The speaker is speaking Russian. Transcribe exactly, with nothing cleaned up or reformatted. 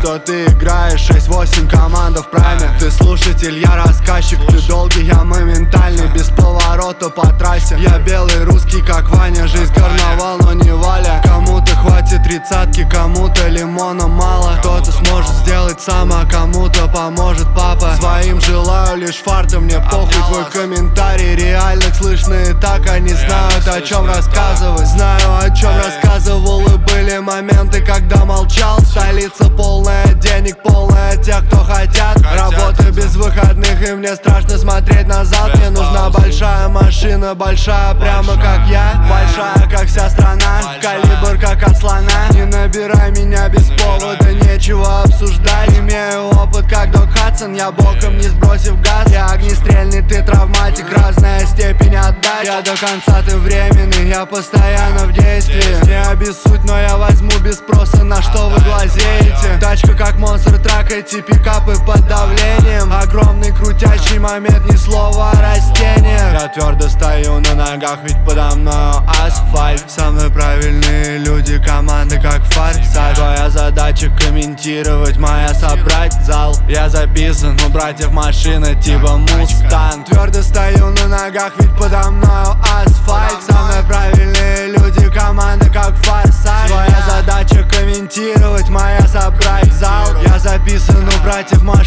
что ты играешь шесть-восемь команда в прайме. Ты слушатель, я рассказчик, ты долгий, я моментальный, без поворота по трассе. Я белый русский, как Ваня, жизнь карнавал, но не Валя. Кому-то хватит тридцатки, кому-то лимона мало. Кто-то сможет сделать сам, а кому-то поможет папа. Своим желаю лишь фарта, мне похуй твой комментарий. Реальных слышно и так, они знают, о чем рассказывать. Знаю, о чем рассказывал, и были моменты, когда молчал. Столица полная денег, полная тех, кто хотят. Работа без выходных, и мне страшно смотреть назад. Мне нужна большая машина, большая, прямо как я. Большая, как вся страна, калибр, как от слона. Не набирай меня без повода, нечего обсуждать. Имею опыт, как Док Хадсон, я боком не сбросив газ. Я огнестрельный, ты травматик, разная степень отдач. Я до конца, ты временный, я постоянно в действии. Не обессудь, но я возьму без спроса, на что вы глазеете. Тачка как монстр трак, эти пикапы под давлением. Огромный крутящий момент, ни слова о растениях. Я твердо стою на ногах, ведь подо мною асфальт. Со мной правильные люди, команды как форсаж. Твоя задача комментировать, моя собрать зал. Я записан у братьев машина типа Мустанг. Твердо стою на ногах, ведь подо мною асфальт. Со мной правильные люди, команды как форсаж. Твоя задача комментировать, моя собрать зал. Я записан у братьев машина